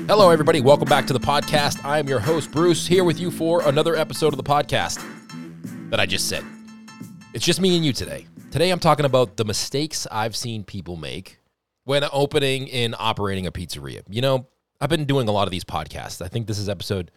Hello, everybody. Welcome back to the podcast. I am your host, Bruce, here with you for another episode of the podcast that I just said. It's just me and you today. Today, I'm talking about the mistakes I've seen people make when opening and operating a pizzeria. You know, I've been doing a lot of these podcasts. This is episode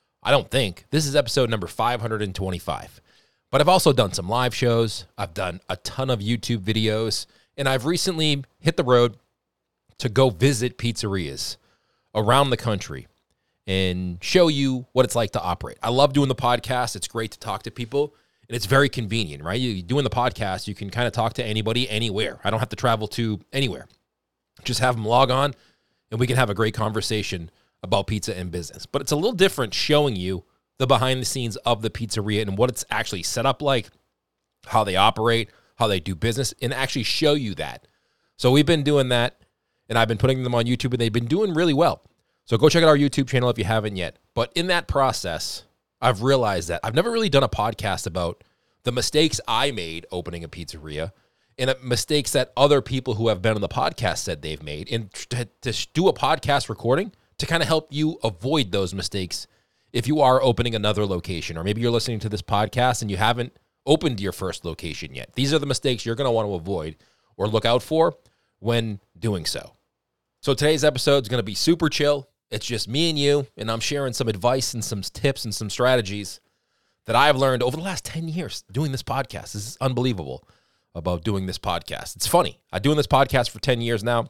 number 525. But I've also done some live shows. I've done a ton of YouTube videos, and I've recently hit the road to go visit pizzerias around the country and show you what it's like to operate. I love doing the podcast. It's great to talk to people, and it's very convenient, right? You doing the podcast, you can kind of talk to anybody anywhere. I don't have to travel to anywhere. Just have them log on, and we can have a great conversation about pizza and business. But it's a little different showing you the behind the scenes of the pizzeria and what it's actually set up like, how they operate, how they do business, and actually show you that. So we've been doing that, and I've been putting them on YouTube, and they've been doing really well. So go check out our YouTube channel if you haven't yet. But in that process, I've realized that I've never really done a podcast about the mistakes I made opening a pizzeria and mistakes that other people who have been on the podcast said they've made. And to do a podcast recording to kind of help you avoid those mistakes if you are opening another location, or maybe you're listening to this podcast and you haven't opened your first location yet. These are the mistakes you're going to want to avoid or look out for when doing so. So today's episode is going to be super chill. It's just me and you, and I'm sharing some advice and some tips and some strategies that I've learned over the last 10 years doing this podcast. This is unbelievable about doing this podcast. It's funny. I've been doing this podcast for 10 years now,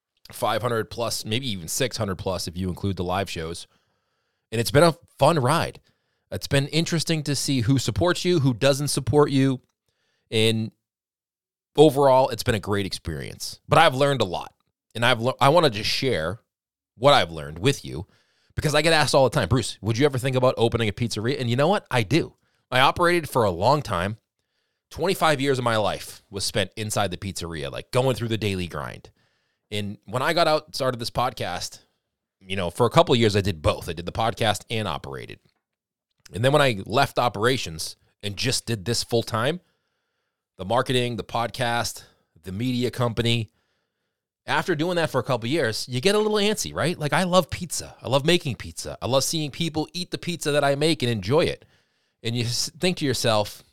500 plus, maybe even 600 plus if you include the live shows. And it's been a fun ride. It's been interesting to see who supports you, who doesn't support you. And overall, it's been a great experience. But I've learned a lot. And I want to just share what I've learned with you, because I get asked all the time, Bruce, would you ever think about opening a pizzeria? And you know what? I do. I operated for a long time. 25 years of my life was spent inside the pizzeria, like going through the daily grind. And when I got out and started this podcast, you know, for a couple of years, I did both. I did the podcast and operated. And then when I left operations and just did this full time, the marketing, the podcast, the media company, after doing that for a couple of years, you get a little antsy, right? Like, I love pizza. I love making pizza. I love seeing people eat the pizza that I make and enjoy it. And you think to yourself,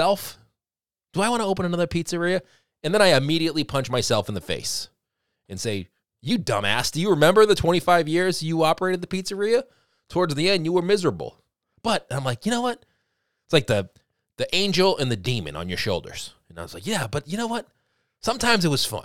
do I want to open another pizzeria? And then I immediately punch myself in the face and say, you dumbass, do you remember the 25 years you operated the pizzeria? Towards the end, you were miserable. But I'm like, you know what? It's like the angel and the demon on your shoulders. And I was like, yeah, but you know what? Sometimes it was fun.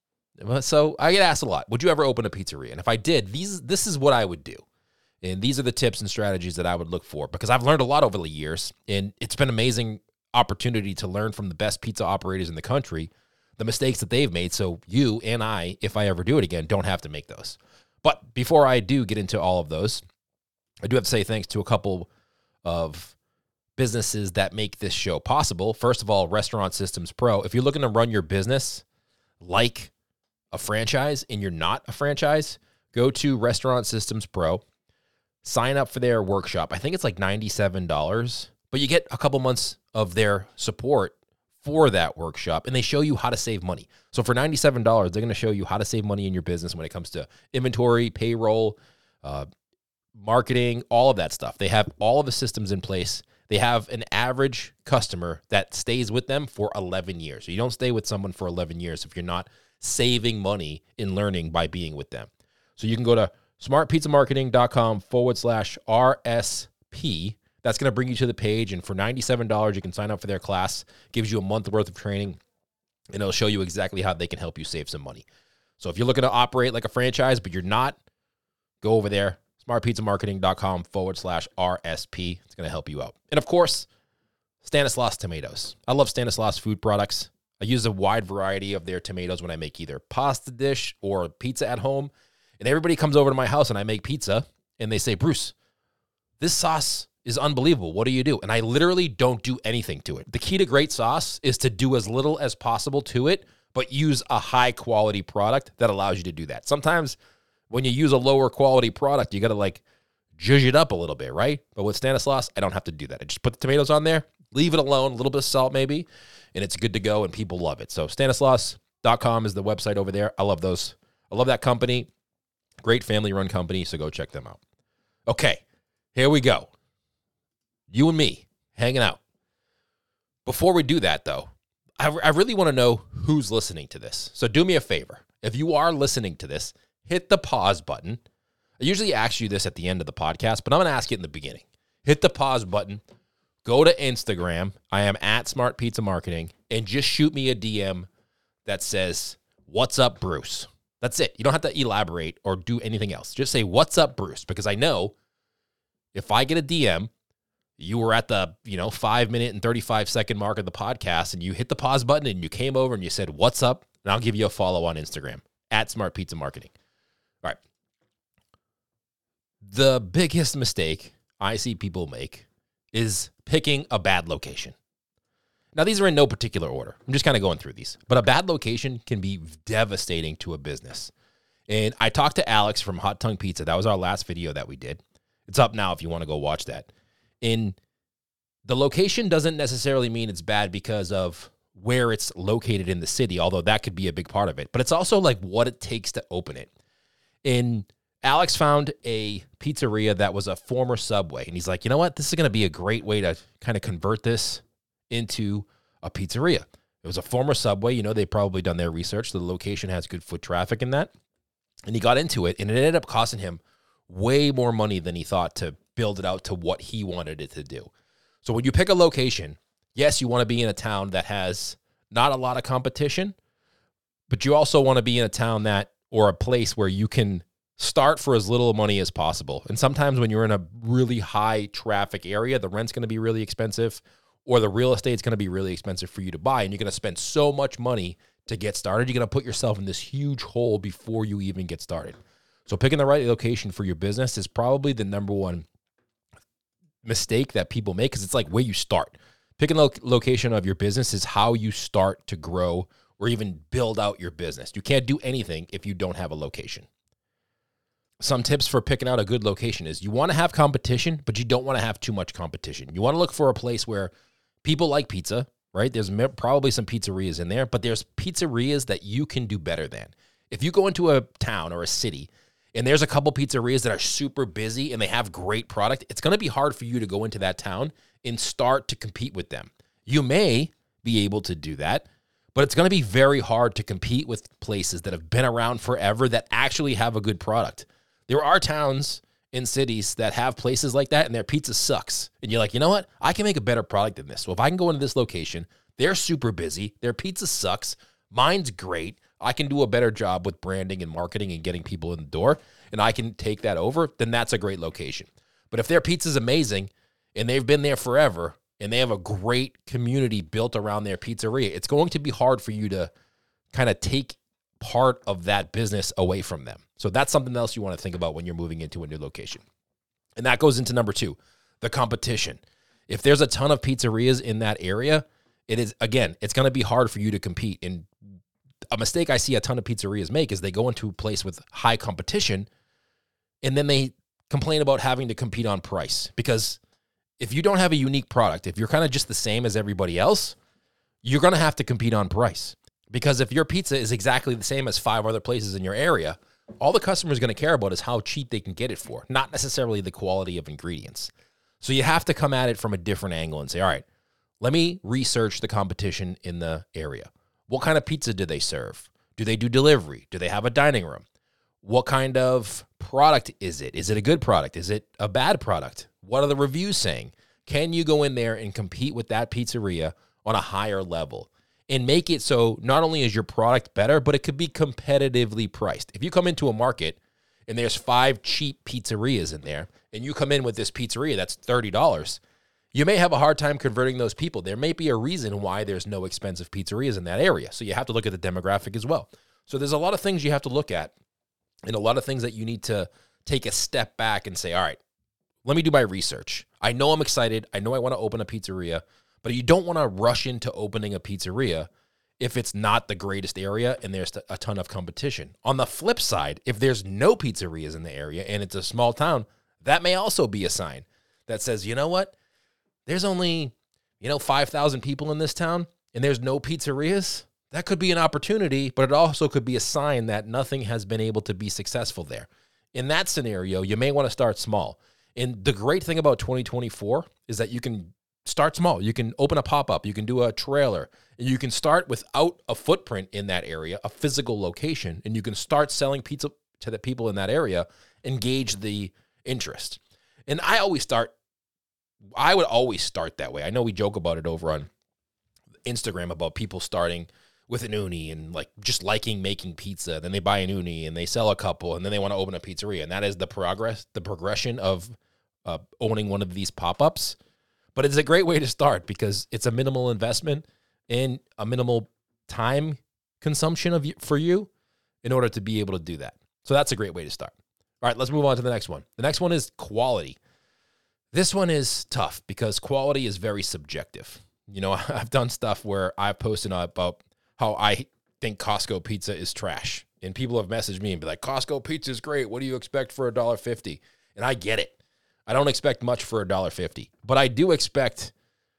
So I get asked a lot, would you ever open a pizzeria? And if I did, this is what I would do. And these are the tips and strategies that I would look for, because I've learned a lot over the years, and it's been an amazing opportunity to learn from the best pizza operators in the country, the mistakes that they've made, so you and I, if I ever do it again, don't have to make those. But before I do get into all of those, I do have to say thanks to a couple of businesses that make this show possible. First of all, Restaurant Systems Pro. If you're looking to run your business like a franchise and you're not a franchise, go to Restaurant Systems Pro, sign up for their workshop. I think it's like $97, but you get a couple months of their support for that workshop, and they show you how to save money. So for $97, they're going to show you how to save money in your business when it comes to inventory, payroll, marketing, all of that stuff. They have all of the systems in place. They have an average customer that stays with them for 11 years. So you don't stay with someone for 11 years if you're not saving money in learning by being with them. So you can go to smartpizzamarketing.com/RSP. That's going to bring you to the page. And for $97, you can sign up for their class. It gives you a month worth of training, and it'll show you exactly how they can help you save some money. So if you're looking to operate like a franchise, but you're not, go over there, smartpizzamarketing.com/RSP. It's going to help you out. And of course, Stanislaus Tomatoes. I love Stanislaus food products. I use a wide variety of their tomatoes when I make either pasta dish or pizza at home. And everybody comes over to my house and I make pizza, and they say, Bruce, this sauce is unbelievable. What do you do? And I literally don't do anything to it. The key to great sauce is to do as little as possible to it, but use a high quality product that allows you to do that. Sometimes when you use a lower quality product, you got to like zhuzh it up a little bit, right? But with Stanislaus, I don't have to do that. I just put the tomatoes on there, leave it alone, a little bit of salt maybe, and it's good to go, and people love it. So Stanislaus.com is the website over there. I love those. I love that company. Great family-run company, so go check them out. Okay, here we go. You and me hanging out. Before we do that, though, I really want to know who's listening to this. So do me a favor. If you are listening to this, hit the pause button. I usually ask you this at the end of the podcast, but I'm going to ask it in the beginning. Hit the pause button. Go to Instagram. I am at Smart Pizza Marketing, and just shoot me a DM that says, "What's up, Bruce?" That's it. You don't have to elaborate or do anything else. Just say, "What's up, Bruce?" Because I know if I get a DM, you were at the 5 minute and 35 second mark of the podcast, and you hit the pause button and you came over and you said, "What's up?" And I'll give you a follow on Instagram at Smart Pizza Marketing. All right. The biggest mistake I see people make is picking a bad location. Now, these are in no particular order. I'm just kind of going through these. But a bad location can be devastating to a business. And I talked to Alex from Hot Tongue Pizza. That was our last video that we did. It's up now if you want to go watch that. And the location doesn't necessarily mean it's bad because of where it's located in the city, although that could be a big part of it. But it's also like what it takes to open it. And Alex found a pizzeria that was a former Subway. And he's like, you know what? This is going to be a great way to kind of convert this into a pizzeria. It was a former Subway. They've probably done their research. The location has good foot traffic in that. And he got into it, and it ended up costing him way more money than he thought to build it out to what he wanted it to do. So when you pick a location, yes, you want to be in a town that has not a lot of competition, but you also want to be in a town or a place where you can start for as little money as possible. And sometimes when you're in a really high traffic area, the rent's going to be really expensive, or the real estate's going to be really expensive for you to buy, and you're going to spend so much money to get started. You're going to put yourself in this huge hole before you even get started. So picking the right location for your business is probably the number one mistake that people make, because it's like where you start. Picking the location of your business is how you start to grow or even build out your business. You can't do anything if you don't have a location. Some tips for picking out a good location is you want to have competition, but you don't want to have too much competition. You want to look for a place where people like pizza, right? There's probably some pizzerias in there, but there's pizzerias that you can do better than. If you go into a town or a city and there's a couple pizzerias that are super busy and they have great product, it's going to be hard for you to go into that town and start to compete with them. You may be able to do that, but it's going to be very hard to compete with places that have been around forever that actually have a good product. There are towns in cities that have places like that and their pizza sucks. And you're like, you know what? I can make a better product than this. So if I can go into this location, they're super busy, their pizza sucks, mine's great, I can do a better job with branding and marketing and getting people in the door, and I can take that over, then that's a great location. But if their pizza's amazing and they've been there forever and they have a great community built around their pizzeria, it's going to be hard for you to kind of take part of that business away from them. So that's something else you want to think about when you're moving into a new location. And that goes into number 2, the competition. If there's a ton of pizzerias in that area, it's going to be hard for you to compete. And a mistake I see a ton of pizzerias make is they go into a place with high competition and then they complain about having to compete on price. Because if you don't have a unique product, if you're kind of just the same as everybody else, you're going to have to compete on price. Because if your pizza is exactly the same as 5 other places in your area, all the customer is going to care about is how cheap they can get it for, not necessarily the quality of ingredients. So you have to come at it from a different angle and say, all right, let me research the competition in the area. What kind of pizza do they serve? Do they do delivery? Do they have a dining room? What kind of product is it? Is it a good product? Is it a bad product? What are the reviews saying? Can you go in there and compete with that pizzeria on a higher level and make it so not only is your product better, but it could be competitively priced? If you come into a market and there's 5 cheap pizzerias in there and you come in with this pizzeria that's $30, you may have a hard time converting those people. There may be a reason why there's no expensive pizzerias in that area. So you have to look at the demographic as well. So there's a lot of things you have to look at and a lot of things that you need to take a step back and say, all right, let me do my research. I know I'm excited. I know I want to open a pizzeria, but you don't want to rush into opening a pizzeria if it's not the greatest area and there's a ton of competition. On the flip side, if there's no pizzerias in the area and it's a small town, that may also be a sign that says, you know what? There's only, 5,000 people in this town and there's no pizzerias. That could be an opportunity, but it also could be a sign that nothing has been able to be successful there. In that scenario, you may want to start small. And the great thing about 2024 is that you can start small. You can open a pop-up, you can do a trailer, and you can start without a footprint in that area, a physical location, and you can start selling pizza to the people in that area, engage the interest. And I would always start that way. I know we joke about it over on Instagram about people starting with an uni and like just liking making pizza. Then they buy an uni and they sell a couple and then they want to open a pizzeria. And that is the progression of owning one of these pop-ups. But it's a great way to start because it's a minimal investment and a minimal time consumption for you in order to be able to do that. So that's a great way to start. All right, let's move on to the next one. The next one is quality. This one is tough because quality is very subjective. You know, I've done stuff where I've posted about how I think Costco pizza is trash. And people have messaged me and be like, Costco pizza is great. What do you expect for $1.50? And I get it. I don't expect much for $1.50. But I do expect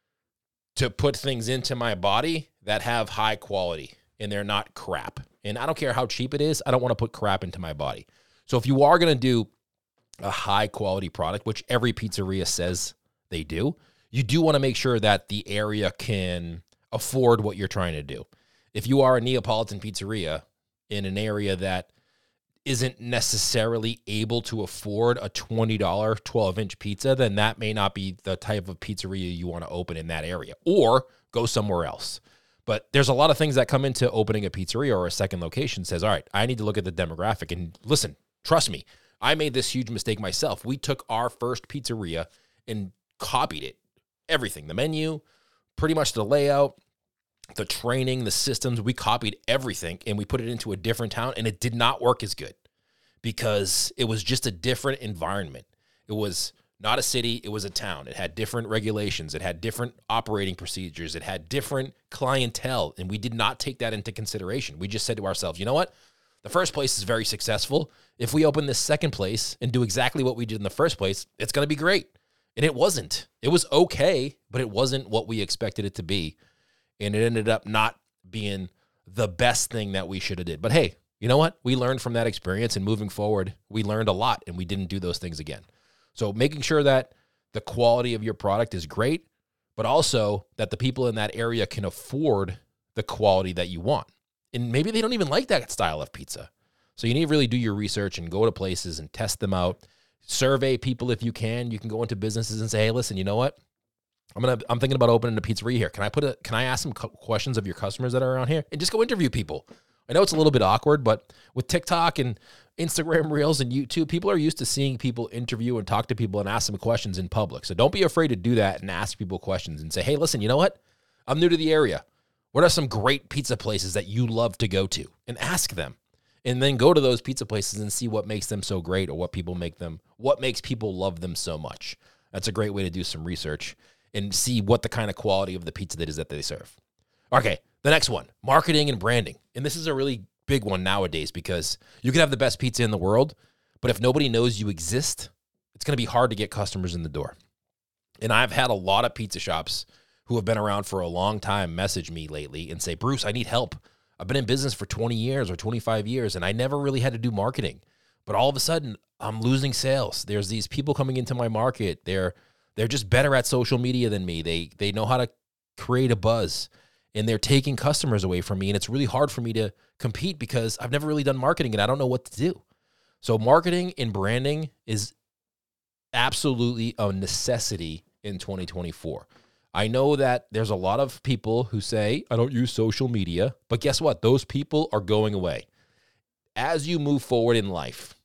to put things into my body that have high quality and they're not crap. And I don't care how cheap it is. I don't want to put crap into my body. So if you are going to do a high quality product, which every pizzeria says they do, you do want to make sure that the area can afford what you're trying to do. If you are a Neapolitan pizzeria in an area that isn't necessarily able to afford a $20 12-inch pizza, then that may not be the type of pizzeria you want to open in that area, or go somewhere else. But there's a lot of things that come into opening a pizzeria or a second location. Says, all right, I need to look at the demographic. And listen, trust me, I made this huge mistake myself. We took our first pizzeria and copied it. Everything, the menu, pretty much the layout, the training, the systems, we copied everything and we put it into a different town, and it did not work as good because it was just a different environment. It was not a city, it was a town. It had different regulations, it had different operating procedures, it had different clientele, and we did not take that into consideration. We just said to ourselves, you know what? The first place is very successful. If we open this second place and do exactly what we did in the first place, it's going to be great. And it wasn't. It was okay, but it wasn't what we expected it to be. And it ended up not being the best thing that we should have did. But hey, you know what? We learned from that experience, and moving forward, we learned a lot, and we didn't do those things again. So making sure that the quality of your product is great, but also that the people in that area can afford the quality that you want. And maybe they don't even like that style of pizza. So you need to really do your research and go to places and test them out. Survey people if you can. You can go into businesses and say, hey, listen, you know what? I'm thinking about opening a pizzeria here. Can I ask some questions of your customers that are around here? And just go interview people. I know it's a little bit awkward, but with TikTok and Instagram Reels and YouTube, people are used to seeing people interview and talk to people and ask them questions in public. So don't be afraid to do that and ask people questions and say, hey, listen, you know what? I'm new to the area. What are some great pizza places that you love to go to? And ask them. And then go to those pizza places and see what makes them so great, or what makes people love them so much. That's a great way to do some research and see what the kind of quality of the pizza that is that they serve. Okay, the next one, marketing and branding. And this is a really big one nowadays because you can have the best pizza in the world, but if nobody knows you exist, it's going to be hard to get customers in the door. And I've had a lot of pizza shops who have been around for a long time message me lately and say, Bruce, I need help. I've been in business for 20 years or 25 years, and I never really had to do marketing. But all of a sudden, I'm losing sales. There's these people coming into my market. They're just better at social media than me. They know how to create a buzz, and they're taking customers away from me. And it's really hard for me to compete because I've never really done marketing and I don't know what to do. So marketing and branding is absolutely a necessity in 2024. I know that there's a lot of people who say, I don't use social media, but guess what? Those people are going away. As you move forward in life,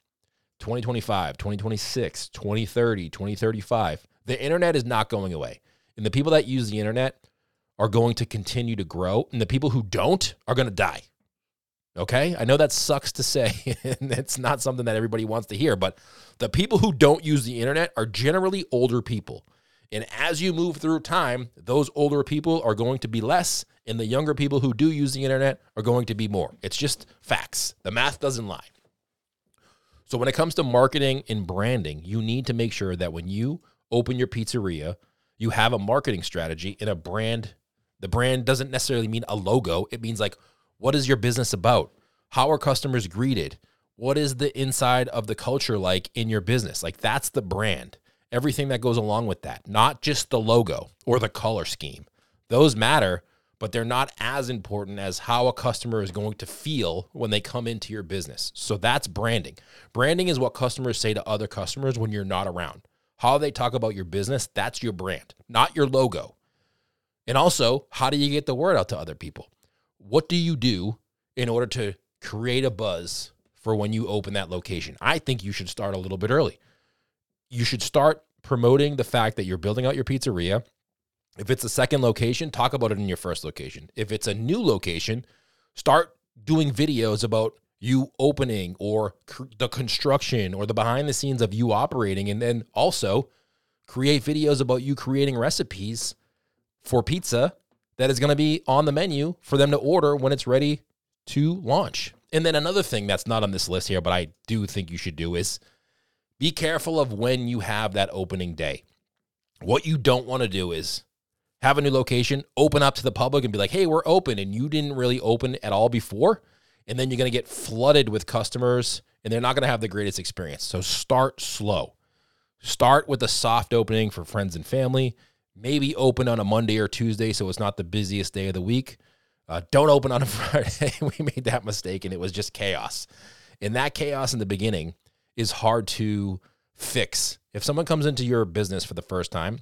2025, 2026, 2030, 2035, the internet is not going away. And the people that use the internet are going to continue to grow, and the people who don't are going to die. Okay? I know that sucks to say, and it's not something that everybody wants to hear, but the people who don't use the internet are generally older people. And as you move through time, those older people are going to be less, and the younger people who do use the internet are going to be more. It's just facts. The math doesn't lie. So when it comes to marketing and branding, you need to make sure that when you open your pizzeria, you have a marketing strategy and a brand. The brand doesn't necessarily mean a logo. It means like, what is your business about? How are customers greeted? What is the inside of the culture like in your business? Like, that's the brand. Everything that goes along with that, not just the logo or the color scheme. Those matter, but they're not as important as how a customer is going to feel when they come into your business. So that's branding. Branding is what customers say to other customers when you're not around. How they talk about your business, that's your brand, not your logo. And also, how do you get the word out to other people? What do you do in order to create a buzz for when you open that location? I think you should start a little bit early. You should start promoting the fact that you're building out your pizzeria. If it's a second location, talk about it in your first location. If it's a new location, start doing videos about you opening or the construction or the behind the scenes of you operating. And then also create videos about you creating recipes for pizza that is going to be on the menu for them to order when it's ready to launch. And then another thing that's not on this list here, but I do think you should do, is be careful of when you have that opening day. What you don't want to do is have a new location, open up to the public and be like, hey, we're open, and you didn't really open at all before. And then you're going to get flooded with customers and they're not going to have the greatest experience. So start slow. Start with a soft opening for friends and family. Maybe open on a Monday or Tuesday so it's not the busiest day of the week. Don't open on a Friday. We made that mistake and it was just chaos. And that chaos in the beginning is hard to fix. If someone comes into your business for the first time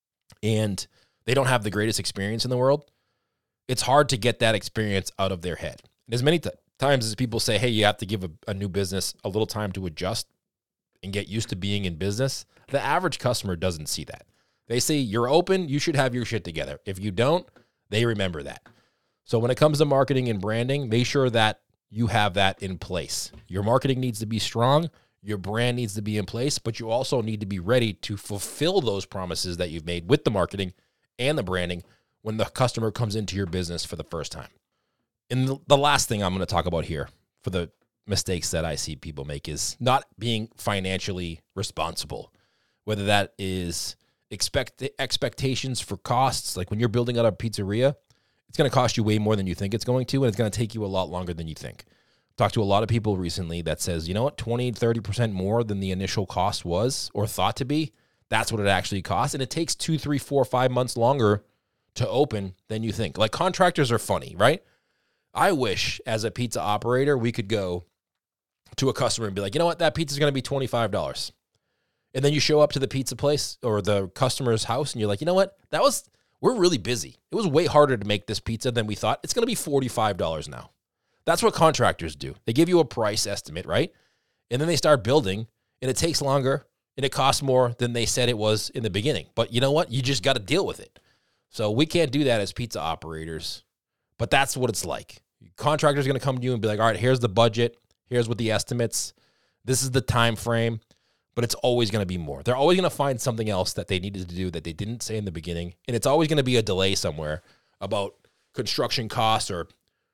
and they don't have the greatest experience in the world, it's hard to get that experience out of their head. And as many times as people say, hey, you have to give a new business a little time to adjust and get used to being in business, the average customer doesn't see that. They say, you're open, you should have your shit together. If you don't, they remember that. So when it comes to marketing and branding, make sure that you have that in place. Your marketing needs to be strong. Your brand needs to be in place, but you also need to be ready to fulfill those promises that you've made with the marketing and the branding when the customer comes into your business for the first time. And the last thing I'm going to talk about here for the mistakes that I see people make is not being financially responsible, whether that is expectations for costs. Like when you're building out a pizzeria, it's going to cost you way more than you think it's going to, and it's going to take you a lot longer than you think. Talked to a lot of people recently that says, you know what, 20, 30% more than the initial cost was or thought to be. That's what it actually costs. And it takes 2, 3, 4, 5 months longer to open than you think. Like contractors are funny, right? I wish as a pizza operator, we could go to a customer and be like, you know what, that pizza is going to be $25. And then you show up to the pizza place or the customer's house and you're like, you know what, we're really busy. It was way harder to make this pizza than we thought. It's going to be $45 now. That's what contractors do. They give you a price estimate, right? And then they start building and it takes longer and it costs more than they said it was in the beginning. But you know what? You just got to deal with it. So we can't do that as pizza operators, but that's what it's like. Contractor's going to come to you and be like, all right, here's the budget. Here's what the estimates. This is the time frame, but it's always going to be more. They're always going to find something else that they needed to do that they didn't say in the beginning. And it's always going to be a delay somewhere about construction costs or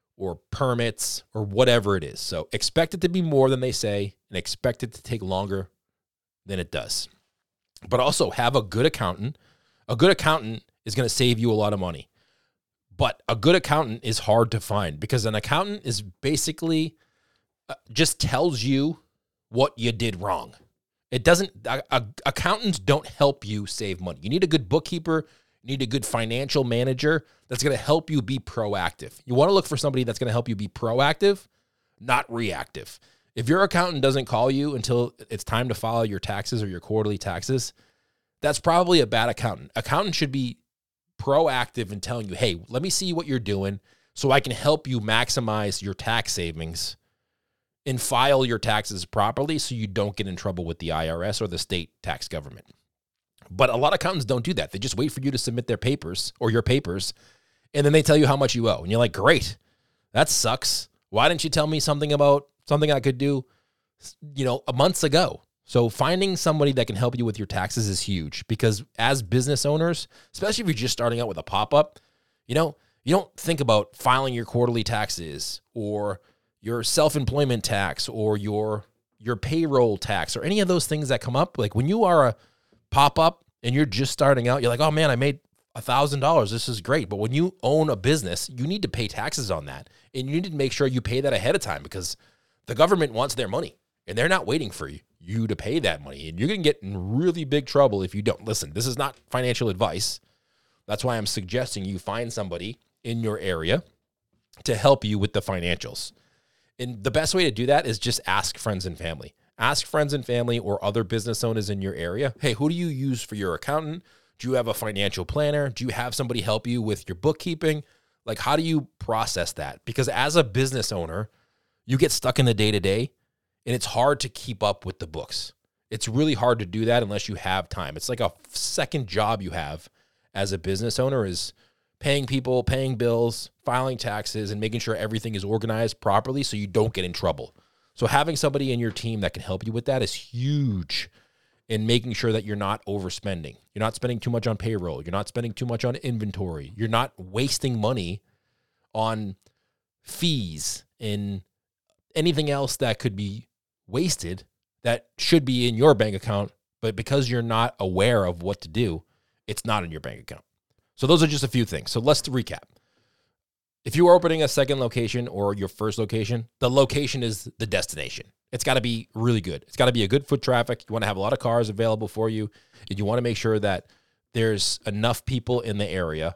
permits or whatever it is. So expect it to be more than they say and expect it to take longer than it does. But also have a good accountant. A good accountant is going to save you a lot of money. But a good accountant is hard to find because an accountant is basically just tells you what you did wrong. It doesn't, accountants don't help you save money. You need a good bookkeeper. You need a good financial manager that's going to help you be proactive. You want to look for somebody that's going to help you be proactive, not reactive. If your accountant doesn't call you until it's time to file your taxes or your quarterly taxes, that's probably a bad accountant. Accountant should be proactive in telling you, hey, let me see what you're doing so I can help you maximize your tax savings and file your taxes properly so you don't get in trouble with the IRS or the state tax government. But a lot of accountants don't do that. They just wait for you to submit their papers or your papers, and then they tell you how much you owe. And you're like, great, that sucks. Why didn't you tell me something about something I could do, months ago? So finding somebody that can help you with your taxes is huge because as business owners, especially if you're just starting out with a pop-up, you don't think about filing your quarterly taxes or your self-employment tax or your payroll tax or any of those things that come up. Like when you are a pop-up and you're just starting out, you're like, oh man, I made $1,000. This is great. But when you own a business, you need to pay taxes on that. And you need to make sure you pay that ahead of time because the government wants their money, and they're not waiting for you to pay that money. And you're going to get in really big trouble if you don't. Listen, this is not financial advice. That's why I'm suggesting you find somebody in your area to help you with the financials. And the best way to do that is just ask friends and family. Ask friends and family or other business owners in your area, hey, who do you use for your accountant? Do you have a financial planner? Do you have somebody help you with your bookkeeping? Like, how do you process that? Because as a business owner, you get stuck in the day-to-day, and it's hard to keep up with the books. It's really hard to do that unless you have time. It's like a second job you have as a business owner is paying people, paying bills, filing taxes, and making sure everything is organized properly so you don't get in trouble. So having somebody in your team that can help you with that is huge in making sure that you're not overspending. You're not spending too much on payroll. You're not spending too much on inventory. You're not wasting money on fees and anything else that could be wasted that should be in your bank account, but because you're not aware of what to do, it's not in your bank account. So those are just a few things. So let's recap. If you are opening a second location or your first location, the location is the destination. It's got to be really good. It's got to be a good foot traffic. You want to have a lot of cars available for you, and you want to make sure that there's enough people in the area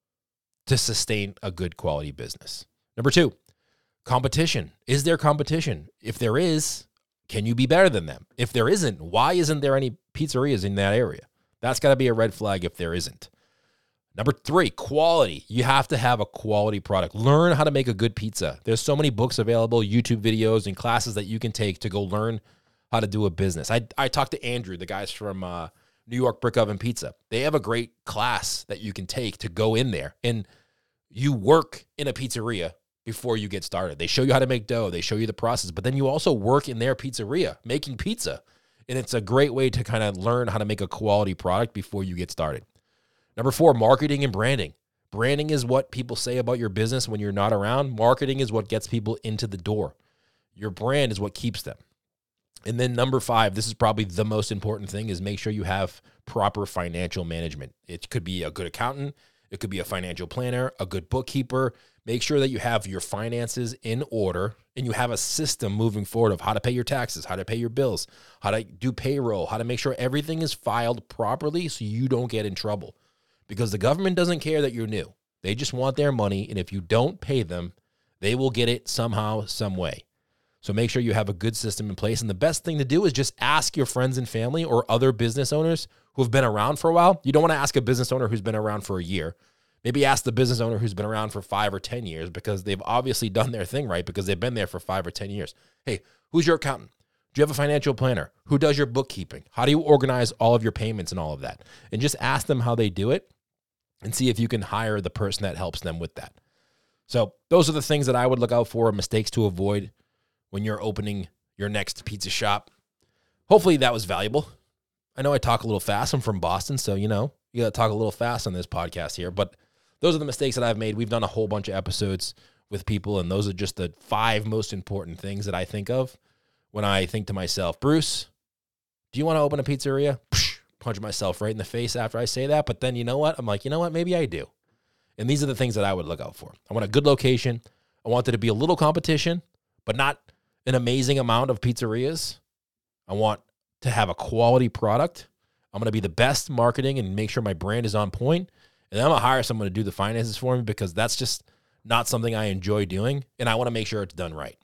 to sustain a good quality business. Number 2, competition. Is there competition? If there is, can you be better than them? If there isn't, why isn't there any pizzerias in that area? That's got to be a red flag if there isn't. Number 3, quality. You have to have a quality product. Learn how to make a good pizza. There's so many books available, YouTube videos, and classes that you can take to go learn how to do a business. I talked to Andrew, the guys from New York Brick Oven Pizza. They have a great class that you can take to go in there, and you work in a pizzeria before you get started. They show you how to make dough. They show you the process, but then you also work in their pizzeria making pizza, and it's a great way to kind of learn how to make a quality product before you get started. Number 4, marketing and branding. Branding is what people say about your business when you're not around. Marketing is what gets people into the door. Your brand is what keeps them. And then number 5, this is probably the most important thing, is make sure you have proper financial management. It could be a good accountant. It could be a financial planner, a good bookkeeper. Make sure that you have your finances in order and you have a system moving forward of how to pay your taxes, how to pay your bills, how to do payroll, how to make sure everything is filed properly so you don't get in trouble. Because the government doesn't care that you're new. They just want their money, and if you don't pay them, they will get it somehow, some way. So make sure you have a good system in place. And the best thing to do is just ask your friends and family or other business owners who have been around for a while. You don't want to ask a business owner who's been around for a year. Maybe ask the business owner who's been around for 5 or 10 years because they've obviously done their thing right because they've been there for 5 or 10 years. Hey, who's your accountant? Do you have a financial planner? Who does your bookkeeping? How do you organize all of your payments and all of that? And just ask them how they do it and see if you can hire the person that helps them with that. So those are the things that I would look out for, mistakes to avoid when you're opening your next pizza shop. Hopefully that was valuable. I know I talk a little fast. I'm from Boston, so you got to talk a little fast on this podcast here. But those are the mistakes that I've made. We've done a whole bunch of episodes with people, and those are just the 5 most important things that I think of when I think to myself, Bruce, do you want to open a pizzeria? Punch myself right in the face after I say that. But then you know what? I'm like, you know what? Maybe I do. And these are the things that I would look out for. I want a good location. I want there to be a little competition, but not an amazing amount of pizzerias. I want to have a quality product. I'm going to be the best marketing and make sure my brand is on point. And then I'm going to hire someone to do the finances for me because that's just not something I enjoy doing. And I want to make sure it's done right.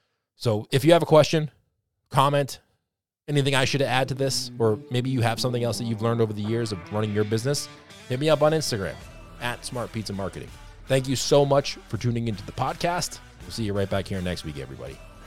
So if you have a question, comment, anything I should add to this, or maybe you have something else that you've learned over the years of running your business, hit me up on Instagram @Smart Pizza Marketing. Thank you so much for tuning into the podcast. We'll see you right back here next week, everybody.